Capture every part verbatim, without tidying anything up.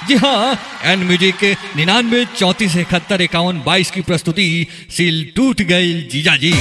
जी हाँ, N music निन्यानवे चौंतीस इकहत्तर इक्यावन बाईस की प्रस्तुति सील टूट गई जीजा जी।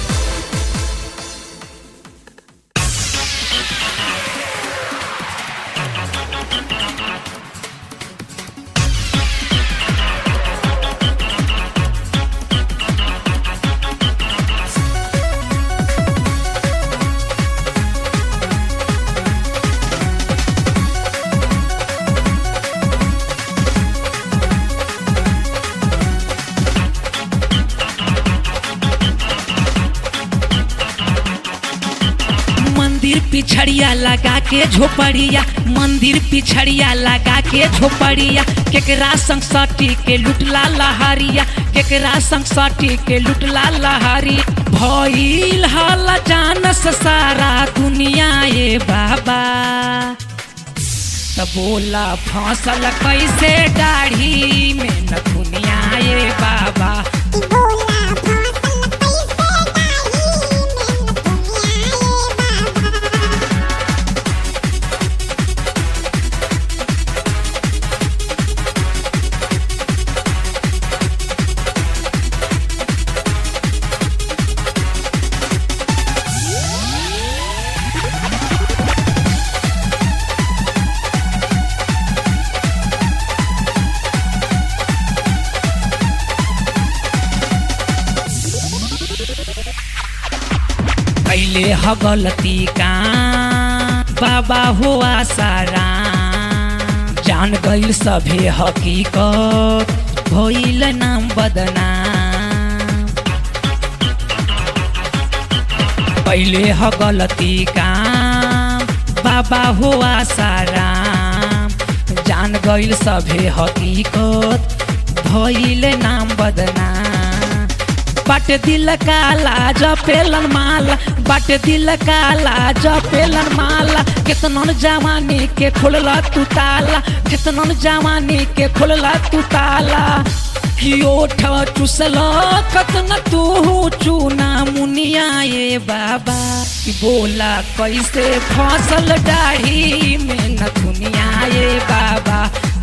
पिछड़िया लगा के झोपड़िया, मंदिर पिछड़िया लगा के झोपड़िया, केकरा संग सटी के लुटला लहरिया, केकरा संग सटी के लुटला लहरी। भइल हल जानस सारा दुनिया ये बाबा, तब बोला फसल कैसे दाढ़ी में न दुनिया ये बाबा। पहले ह गलती का बाबा हुआ सारा, जान गईल सभे हकीकत भइल नाम बदनाम। पहले ह गलती का बाबा हुआ सारा, जान गईल सभे हकीकत भइल नाम बदनाम। बाट दिल काला जपेलन माला, बाट दिल काला जपेलन माला, कितनन जवानी के खोलला तू ताला, कितनन जवानी के खोलला तू ताला। ओठ चुसला कतन तू चूना मुनिया ये बाबा, बोला कैसे फसल दाढ़ी में न दुनिया ये बाबा।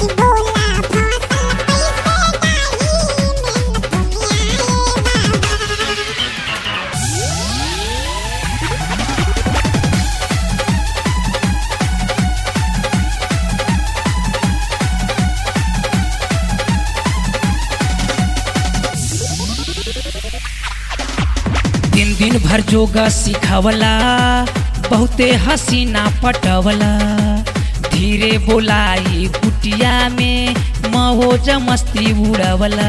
दिन दिन भर जोगा सिखावला, बहुते हसीना पटवला, धीरे बोलाई कुटिया में मौज मस्ती उड़वला।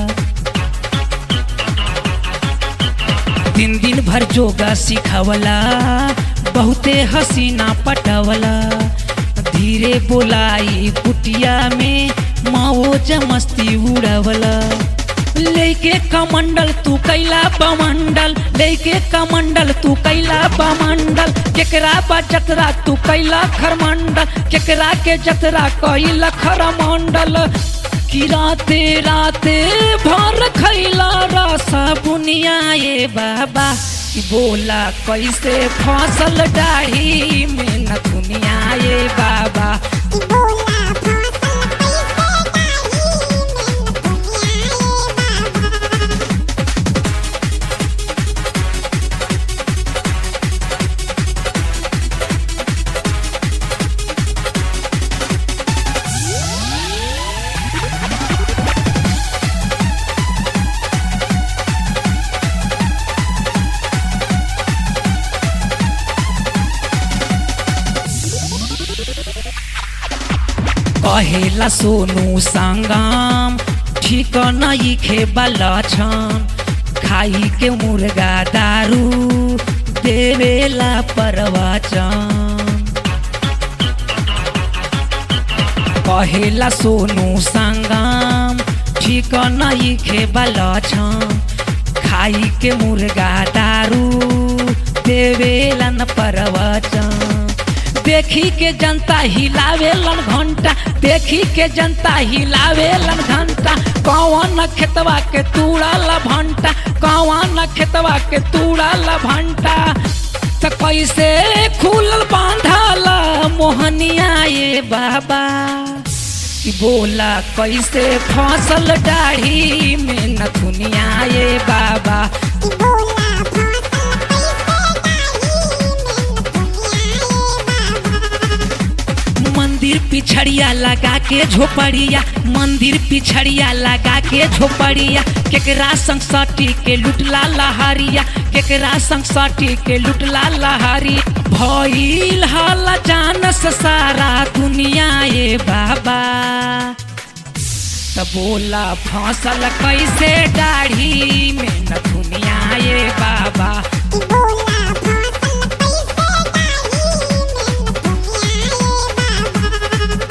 दिन दिन भर जोगा सिखावला, बहुते हसीना पटवला, धीरे बोलाई कुटिया में मौज मस्ती उड़वला। लेके कमंडल तू कैला बमंडल, लेके कमंडल तू कैला बमंडल, केकरा बा जतरा तू कैला खरमंडल, केकरा के जतरा कैला खरमंडल। कि राते राते भर खैला रसा बुनिया ये बाबा, बोला कैसे फसल दाढ़ी में न दुनिया ये बाबा। कहेला सोनू संगम ठीक नहीं खेबला छन, खाई के मुर्गा दारू देवेला परवचन। कहेला सोनू संगम ठीक नहीं खेबला छन, खाई के मुर्गा दारू देवेला न परवचन। देखी के जनता हिलावेलन घंटा, देखी के जनता हिलावेलन घंटा, कौन खेतवा के तूड़ल भंटा, कौन खेतवा के तूड़ल भंटा। तो कैसे खुलल बांधल मोहनिया ये बाबा, कि बोला कैसे फसल दाढ़ी में नथुनिया ये बाबा। मंदिर पिछड़िया लगा के झोपड़िया, मंदिर पिछड़िया लगा के झोपड़िया, केकरा संग सटी के लुटला लहरिया, केकरा संग सटी के लुटला लहरी। भइल हल जानस सारा दुनिया ये बाबा। त बोला फसल कैसे दाढ़ी में नथुनिया ये बाबा।